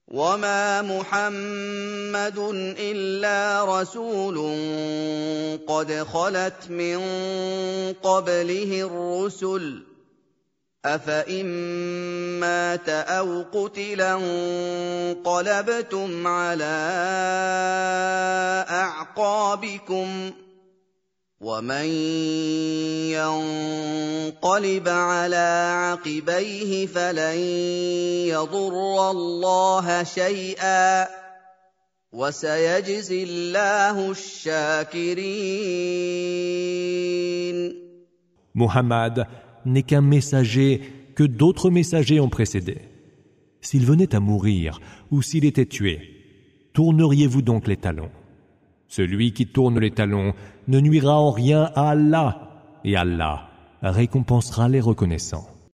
وما محمد إلا رسول قد خلت من قبله الرسل أفإن مات أو قتلا انقلبتم على أعقابكم ومن ينقلب على عقبيه فلن يضر الله شيئا وسيجزي الله الشاكرين. Muhammad n'est qu'un messager que d'autres messagers ont précédé. S'il venait à mourir ou s'il était tué, tourneriez-vous donc les talons? Celui qui tourne les talons ne nuira en rien à Allah, et Allah récompensera les reconnaissants.